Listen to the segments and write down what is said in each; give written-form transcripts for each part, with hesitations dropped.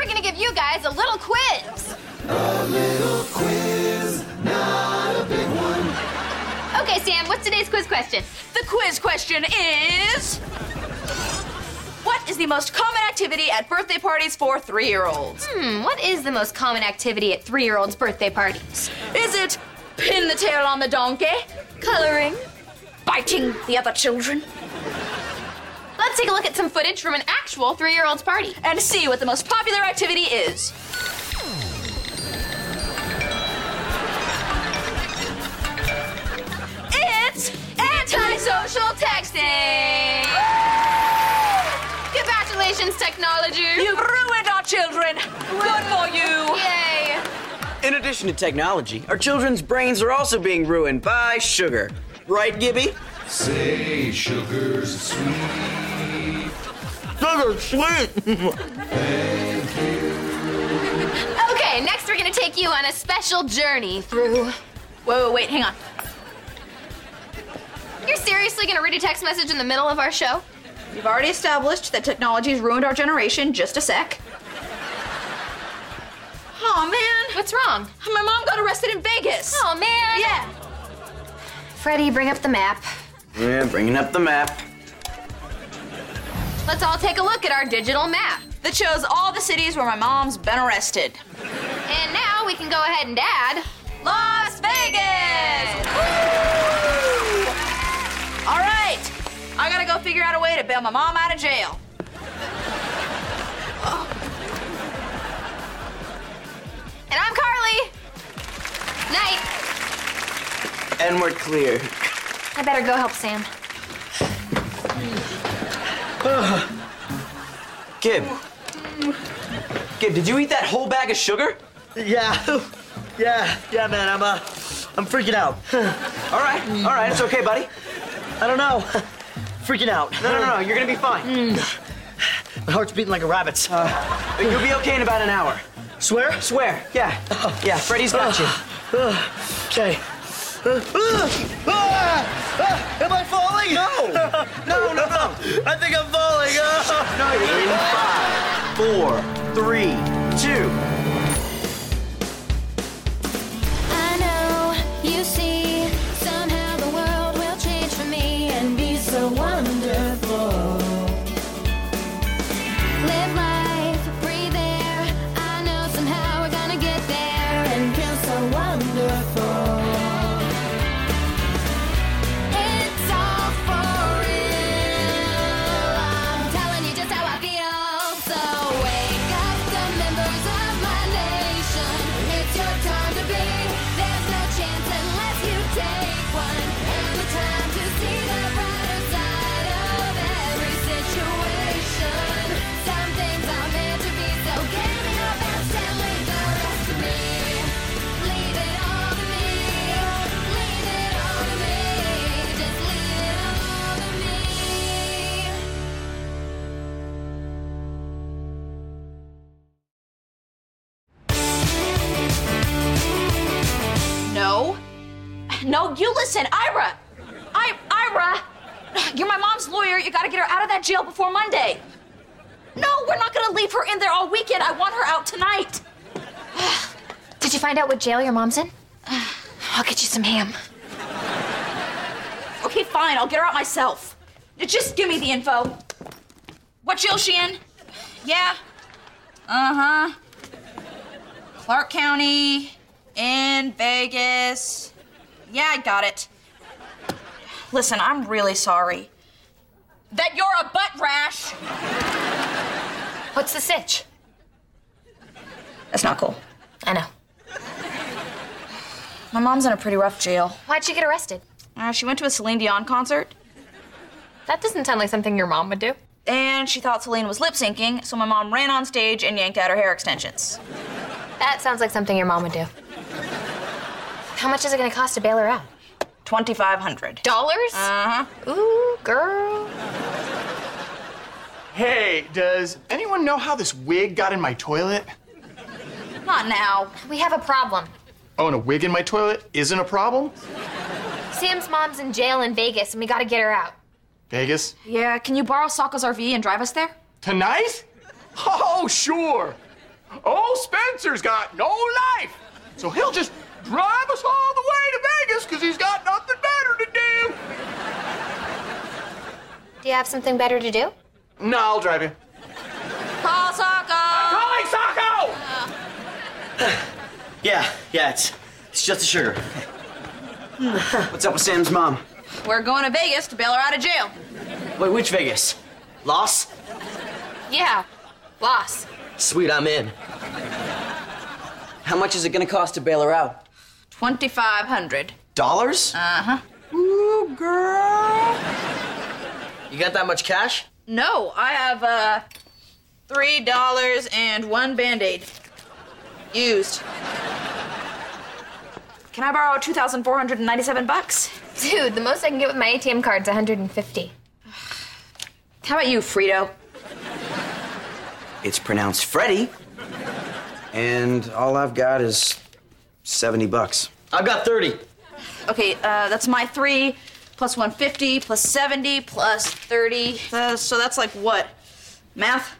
gonna give you guys a little quiz. A little quiz, not a big one. Okay, Sam, what's today's quiz question? The quiz question is... What is the most common activity at birthday parties for 3-year-olds? What is the most common activity at 3-year-olds' birthday parties? Is it pin the tail on the donkey? Coloring. Biting the other children? Let's take a look at some footage from an actual 3-year-old's party. And see what the most popular activity is. It's antisocial texting! Congratulations, technology. You've ruined our children. Good for you. Yay. In addition to technology, our children's brains are also being ruined by sugar. Right, Gibby? Say sugar's sweet. Sugar's sweet! Okay, next we're gonna take you on a special journey through... Wait, hang on. You're seriously gonna read a text message in the middle of our show? We've already established that technology's ruined our generation. Just a sec. Oh, man. What's wrong? My mom got arrested in Vegas. Oh, man. Yeah. Freddie, bring up the map. Yeah, bringing up the map. Let's all take a look at our digital map. That shows all the cities where my mom's been arrested. And now we can go ahead and add... Las Vegas! Woo! All right. I gotta go figure out a way to bail my mom out of jail. And I'm Carly. Night. And we're clear. I better go help Sam. Gib, did you eat that whole bag of sugar? Yeah, man, I'm freaking out. All right, it's okay, buddy. I don't know, freaking out. No, you're gonna be fine. My heart's beating like a rabbit's. You'll be okay in about an hour. Swear? Swear, yeah. Yeah, Freddie's got you. Okay. Am I falling? No. I think I'm falling. In 5, 4, 3, 2. I know, you see, somehow the world will change for me and be so wonderful. Live life, breathe air. I know somehow we're gonna get there and feel so wonderful. It's all for real. I'm telling you just how I feel. So wake up, the members of my nation. It's your time to be. There's no chance unless you take one. And the time to see the brighter side of every situation. Some things are meant to be, so give me your best and leave the rest to me. Leave it all to me. Leave it all to me. Just leave it all to me. No, you listen, Ira. Ira, you're my mom's lawyer. You gotta get her out of that jail before Monday. No, we're not gonna leave her in there all weekend. I want her out tonight. Did you find out what jail your mom's in? I'll get you some ham. Okay, fine, I'll get her out myself. Just give me the info. What jail she in? Yeah. Uh-huh. Clark County, in Vegas. Yeah, I got it. Listen, I'm really sorry. That you're a butt rash. What's the sitch? That's not cool. I know. My mom's in a pretty rough jail. Why'd she get arrested? She went to a Celine Dion concert, That doesn't sound like something your mom would do. and she thought Celine was lip syncing, so my mom ran on stage and yanked out her hair extensions. That sounds like something your mom would do. How much is it gonna cost to bail her out? $2,500. Dollars? Uh-huh. Ooh, girl. Hey, does anyone know how this wig got in my toilet? Not now. We have a problem. Oh, and a wig in my toilet isn't a problem? Sam's mom's in jail in Vegas, and we gotta get her out. Vegas? Yeah, can you borrow Sokka's RV and drive us there? Tonight? Oh, sure. Spencer's got no life. So he'll just drive us all the way to Vegas because he's got nothing better to do. Do you have something better to do? No, I'll drive you. Call Socko! Calling Socko! Yeah, it's just a sugar. What's up with Sam's mom? We're going to Vegas to bail her out of jail. Wait, which Vegas? Los? Yeah, loss. Sweet, I'm in. How much is it gonna cost to bail her out? $2,500. Dollars? Uh-huh. Ooh, girl. You got that much cash? No, I have, $3 and one Band-Aid. Used. Can I borrow $2,497? Dude, the most I can get with my ATM card's 150. How about you, Frito? It's pronounced Freddy. And all I've got is $70. I've got 30. Okay, that's my 3 plus 150 plus 70 plus 30. So that's like what? Math?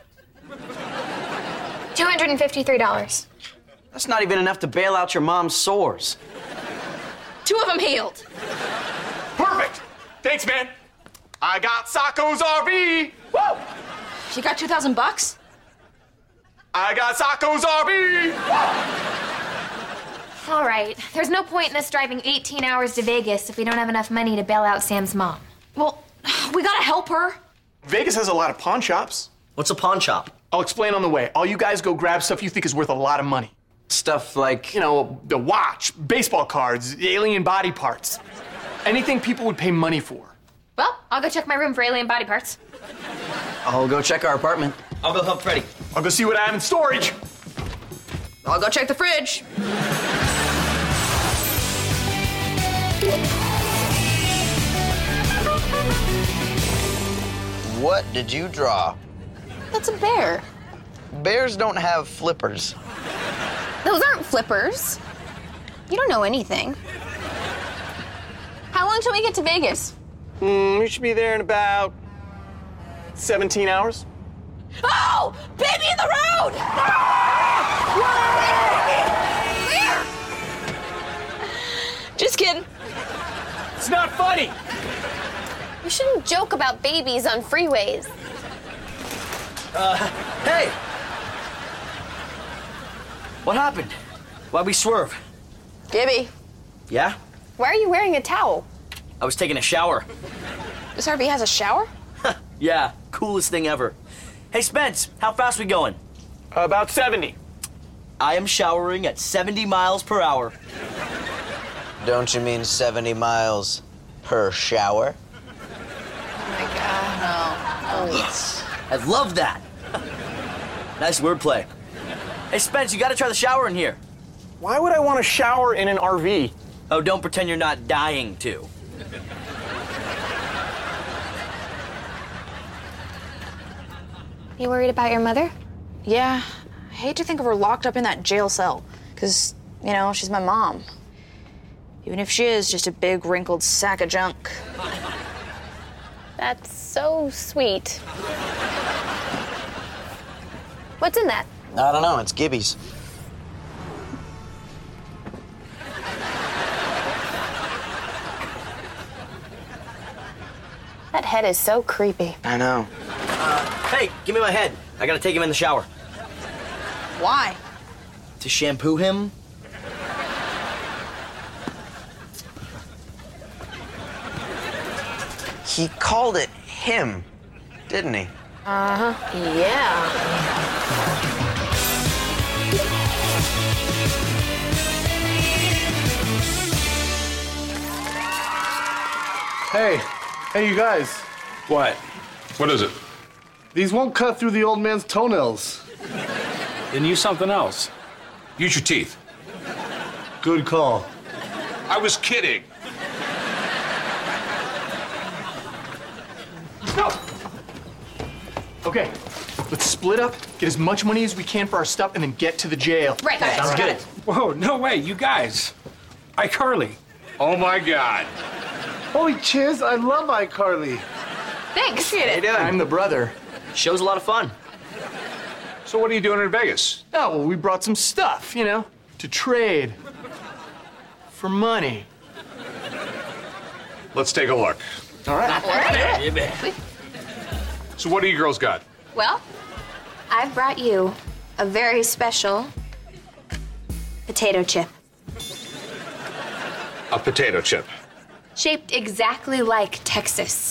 $253. That's not even enough to bail out your mom's sores. 2 of them healed. Perfect. Thanks, man. I got Socko's RV. Woo! You got $2,000? I got Socko's RV. Woo! All right, there's no point in us driving 18 hours to Vegas if we don't have enough money to bail out Sam's mom. Well, we gotta help her. Vegas has a lot of pawn shops. What's a pawn shop? I'll explain on the way. All you guys go grab stuff you think is worth a lot of money. Stuff like... You know, the watch, baseball cards, alien body parts. Anything people would pay money for. Well, I'll go check my room for alien body parts. I'll go check our apartment. I'll go help Freddy. I'll go see what I have in storage. I'll go check the fridge. What did you draw? That's a bear. Bears don't have flippers. Those aren't flippers. You don't know anything. How long till we get to Vegas? We should be there in about 17 hours. Oh! Baby in the road! Where? Just kidding. It's not funny. You shouldn't joke about babies on freeways. Hey! What happened? Why'd we swerve? Gibby, Yeah? why are you wearing a towel? I was taking a shower. This RV has a shower? Yeah, coolest thing ever. Hey, Spence, how fast we going? About 70. I am showering at 70 miles per hour. Don't you mean 70 miles per shower? I love that. Nice wordplay. Hey, Spence, you gotta try the shower in here. Why would I want to shower in an RV? Oh, don't pretend you're not dying to. You worried about your mother? Yeah, I hate to think of her locked up in that jail cell. Because, you know, she's my mom. Even if she is just a big, wrinkled sack of junk. That's so sweet. What's in that? I don't know, it's Gibby's. That head is so creepy. I know. Hey, give me my head. I gotta take him in the shower. Why? To shampoo him? He called it him, didn't he? Yeah. Hey, you guys. What? What is it? These won't cut through the old man's toenails. Then use something else. Use your teeth. Good call. I was kidding. No. Okay, let's split up, get as much money as we can for our stuff, and then get to the jail. Right, guys. Sounds good. Whoa, no way, you guys. iCarly. Oh my God. Holy chiz, I love iCarly. Thanks. I'm the brother. Show's a lot of fun. So what are you doing in Vegas? Oh, well, we brought some stuff, you know, to trade. For money. Let's take a look. All right. So what do you girls got? Well, I've brought you a very special potato chip. A potato chip. Shaped exactly like Texas.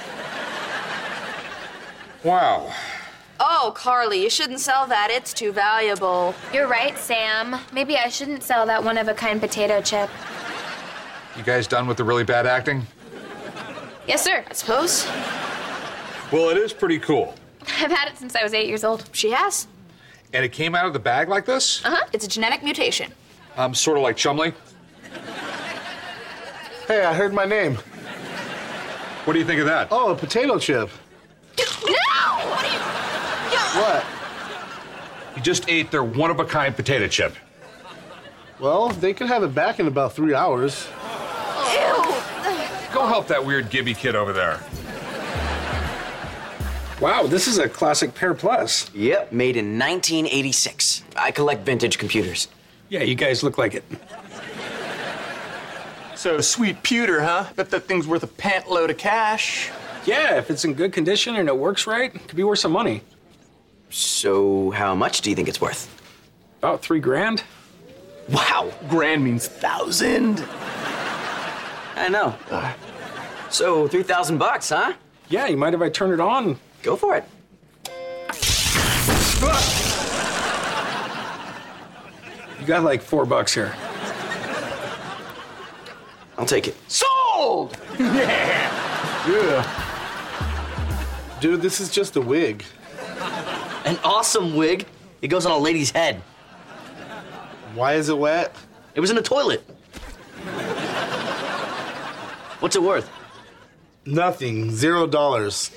Wow. Oh, Carly, you shouldn't sell that. It's too valuable. You're right, Sam. Maybe I shouldn't sell that one-of-a-kind potato chip. You guys done with the really bad acting? Yes, sir. I suppose. Well, it is pretty cool. I've had it since I was 8 years old. She has. And it came out of the bag like this? It's a genetic mutation. Sort of like Chumley. Hey, I heard my name. What do you think of that? Oh, a potato chip. No! What are you... What? You just ate their one-of-a-kind potato chip. Well, they could have it back in about 3 hours. Go help that weird Gibby kid over there. Wow, this is a classic Pear Plus. Yep, made in 1986. I collect vintage computers. Yeah, you guys look like it. So, sweet pewter, huh? Bet that thing's worth a pant load of cash. Yeah, if it's in good condition and it works right, it could be worth some money. So, how much do you think it's worth? About $3,000. Wow, grand means 1,000. I know. So, 3,000 bucks, huh? Yeah, you mind if I turn it on? Go for it. You got like $4 here. I'll take it. Sold! Yeah. Dude, this is just a wig. An awesome wig. It goes on a lady's head. Why is it wet? It was in the toilet. What's it worth? Nothing. $0.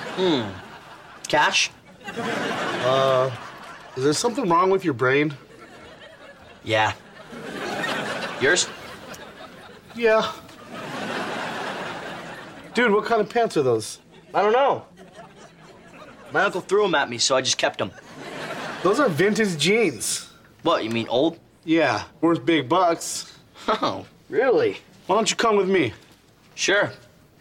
Cash? Is there something wrong with your brain? Yeah. Yours? Yeah. Dude, what kind of pants are those? I don't know. My uncle threw them at me, so I just kept them. Those are vintage jeans. What, you mean old? Yeah, worth big bucks. Oh, really? Why don't you come with me? Sure.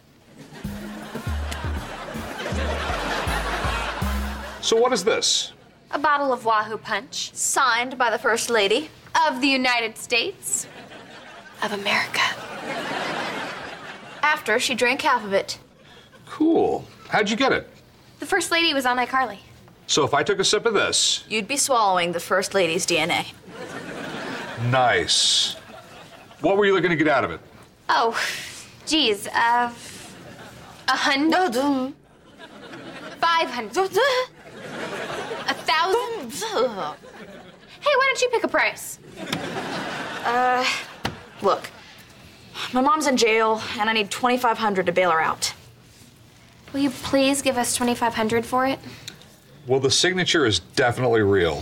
So what is this? A bottle of Wahoo Punch. Signed by the First Lady. Of the United States. Of America. After she drank half of it. Cool. How'd you get it? The First Lady was on iCarly. So if I took a sip of this... You'd be swallowing the First Lady's DNA. Nice. What were you looking to get out of it? Oh, geez, 100. 500. 1,000. Hey, why don't you pick a price? Look, my mom's in jail, and I need $2,500 to bail her out. Will you please give us $2,500 for it? Well, the signature is definitely real.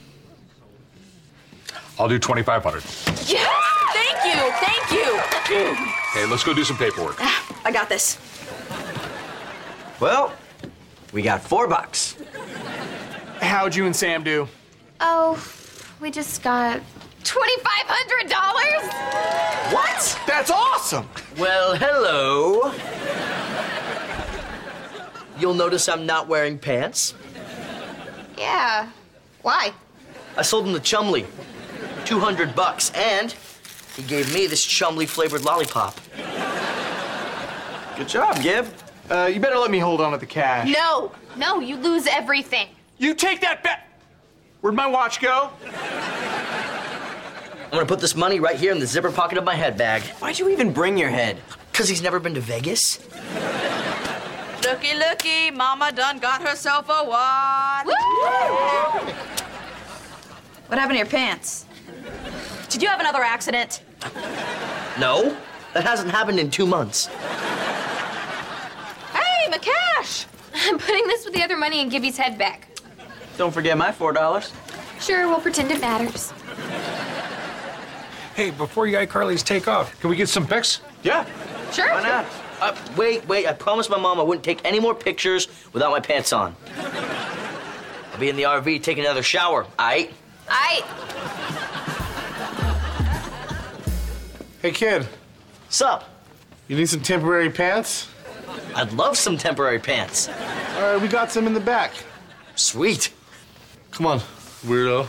I'll do $2,500. Yes! Thank you! Hey, let's go do some paperwork. I got this. Well, we got $4. How'd you and Sam do? Oh, we just got $2,500. What? That's awesome! Well, hello. You'll notice I'm not wearing pants. Yeah. Why? I sold him the Chumley. $200, and he gave me this Chumley flavored lollipop. Good job, Gib. You better let me hold on to the cash. No, you lose everything. You take that back. Where'd my watch go? I'm gonna put this money right here in the zipper pocket of my head bag. Why'd you even bring your head? Because he's never been to Vegas. Looky, Mama done got herself a wad. What happened to your pants? Did you have another accident? No, that hasn't happened in 2 months. Hey, McCash! I'm putting this with the other money in Gibby's head back. Don't forget my $4. Sure, we'll pretend it matters. Hey, before you iCarly's take off, can we get some pics? Yeah. Sure. Why not? Wait, I promised my mom I wouldn't take any more pictures without my pants on. I'll be in the RV taking another shower, aight? Hey, kid. Sup? You need some temporary pants? I'd love some temporary pants. All right, we got some in the back. Sweet. Come on, weirdo.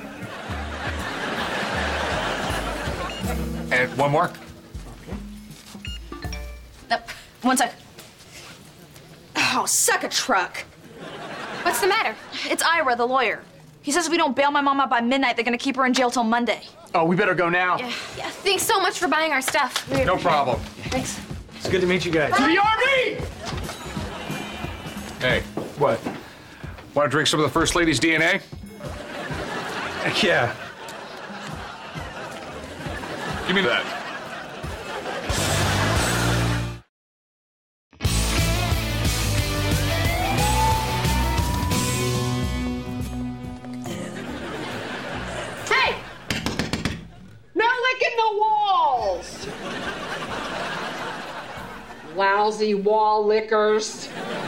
And one more. One sec. Oh, suck a truck. What's the matter? It's Ira, the lawyer. He says if we don't bail my mom out by midnight, they're gonna keep her in jail till Monday. Oh, we better go now. Yeah, thanks so much for buying our stuff. No problem. Thanks. It's good to meet you guys. To the RV! Hey, What? want to drink some of the First Lady's DNA? Yeah. Give me that. Hey! No licking the walls! Lousy wall lickers.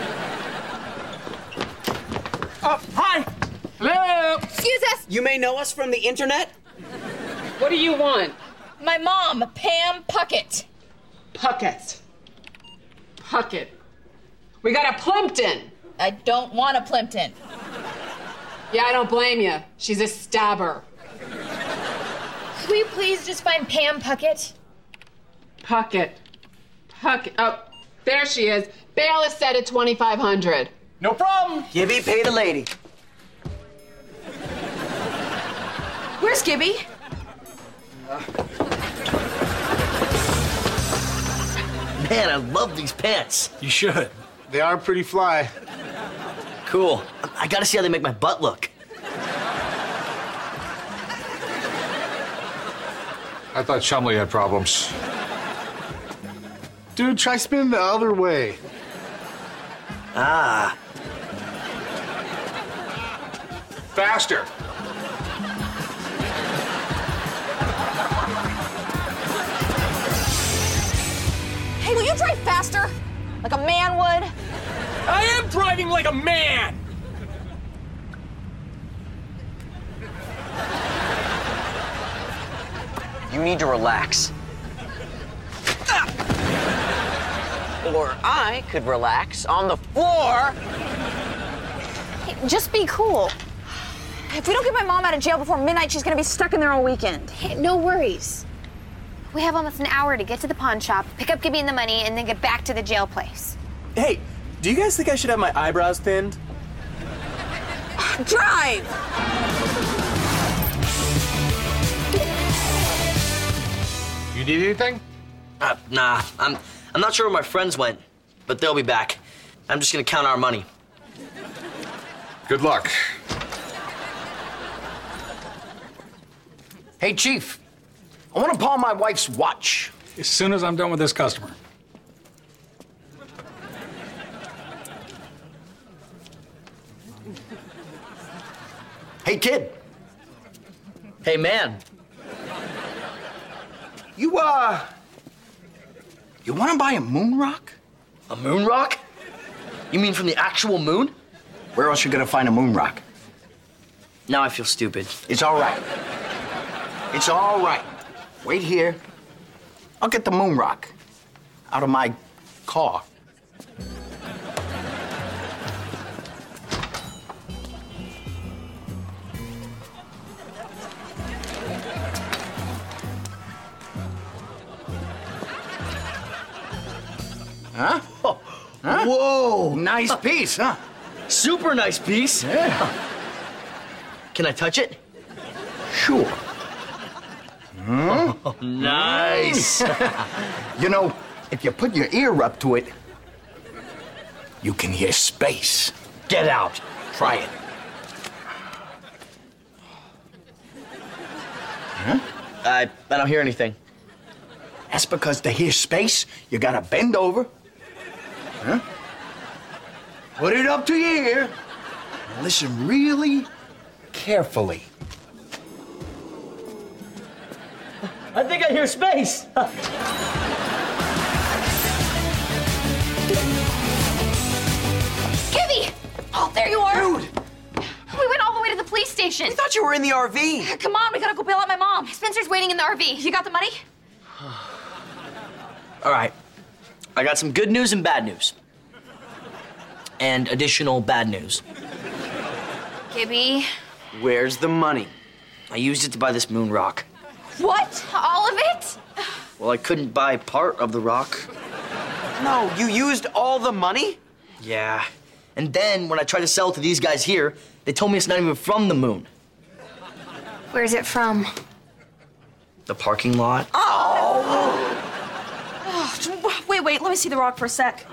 Oh, hi. Hello. Excuse us. You may know us from the internet. What do you want? My mom, Pam Puckett. Puckett. Puckett. We got a Plimpton. I don't want a Plimpton. Yeah, I don't blame you. She's a stabber. Will you please just find Pam Puckett? Puckett. Puckett. Oh, there she is. Bail is set at $2,500. No problem. Gibby, pay the lady. Where's Gibby? Man, I love these pants. You should. They are pretty fly. Cool. I gotta see how they make my butt look. I thought Chumley had problems. Dude, try spinning the other way. Ah. Faster. Hey, will you drive faster? Like a man would? I am driving like a man! You need to relax. Or I could relax on the floor. Hey, just be cool. If we don't get my mom out of jail before midnight, she's gonna be stuck in there all weekend. Hey, no worries. We have almost an hour to get to the pawn shop, pick up Gibby and the money, and then get back to the jail place. Hey, do you guys think I should have my eyebrows thinned? Drive! You need anything? Nah. I'm not sure where my friends went, but they'll be back. I'm just gonna count our money. Good luck. Hey, Chief. I want to pawn my wife's watch. As soon as I'm done with this customer. Hey, kid. Hey, man. You want to buy a moon rock? A moon rock? You mean from the actual moon? Where else you gonna find a moon rock? Now I feel stupid. It's all right. It's all right. Wait here. I'll get the moon rock out of my car. Huh? Oh, Huh? Whoa! Nice piece, huh? Super nice piece. Yeah. Can I touch it? Sure. Oh, nice. You know, if you put your ear up to it, you can hear space. Get out. Try it. Huh? I don't hear anything. That's because to hear space, you gotta bend over. Huh? Put it up to your ear. And listen really carefully. I think I hear space. Gibby! Oh, there you are. Dude, station. I thought you were in the RV. Come on, we gotta go bail out my mom. Spencer's waiting in the RV. You got the money? All right. I got some good news and bad news. And additional bad news. Gibby. Where's the money? I used it to buy this moon rock. What? All of it? Well, I couldn't buy part of the rock. No, you used all the money? Yeah. And then when I tried to sell it to these guys here, they told me it's not even from the moon. Where's it from? The parking lot. Oh, wait, let me see the rock for a sec.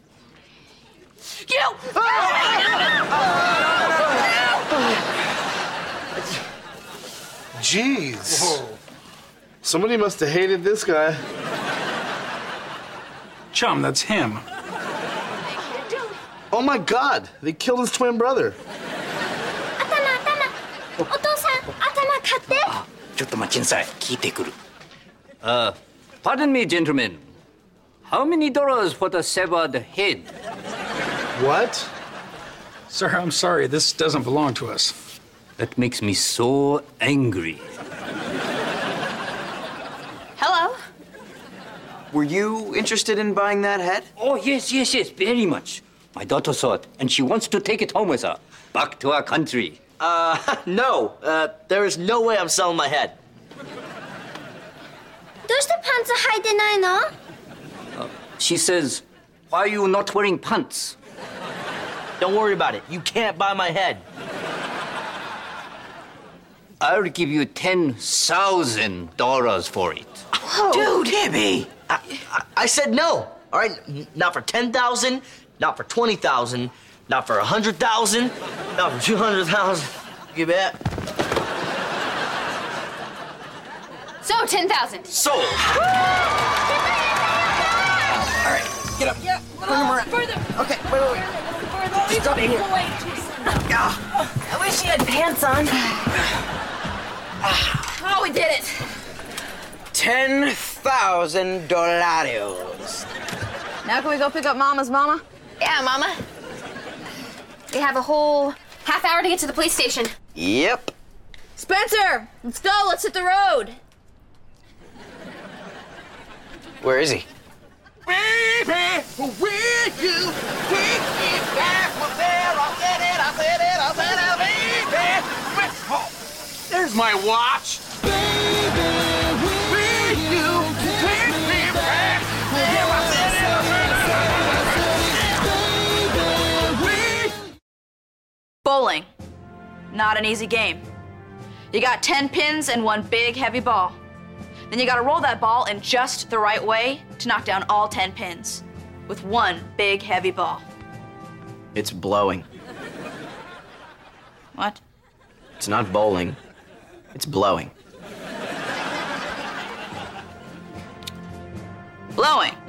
You! Jeez. Whoa. Somebody must have hated this guy. Chum, that's him. Oh my God, they killed his twin brother. Pardon me, gentlemen. How many dollars for the severed head? What? Sir, I'm sorry. This doesn't belong to us. That makes me so angry. Hello? Were you interested in buying that head? Oh, yes, very much. My daughter saw it, and she wants to take it home with her. Back to our country. No. There is no way I'm selling my head. She says, why are you not wearing pants? Don't worry about it. You can't buy my head. I'll give you $10,000 for it. Dude, Gibby! I said no. All right, not for 10,000, not for 20,000, not for 100,000, not for 200,000. You bet. So, 10,000. Sold. All right, get up. Yeah, Bring him around. further. Okay, wait. Just up in here. I wish you had pants on. Oh, we did it. $10,000. Now can we go pick up Mama's mama? Yeah, Mama. We have a whole half hour to get to the police station. Yep. Spencer, let's go. Let's hit the road. Where is he? Baby, will you take me back from there? I said it, baby. There's my watch. Baby, will you take me back there? I said it, baby. Bowling. Not an easy game. You got 10 pins and one big heavy ball. Then you gotta roll that ball in just the right way to knock down all 10 pins with one big heavy ball. It's blowing. What? It's not bowling. It's blowing. Blowing.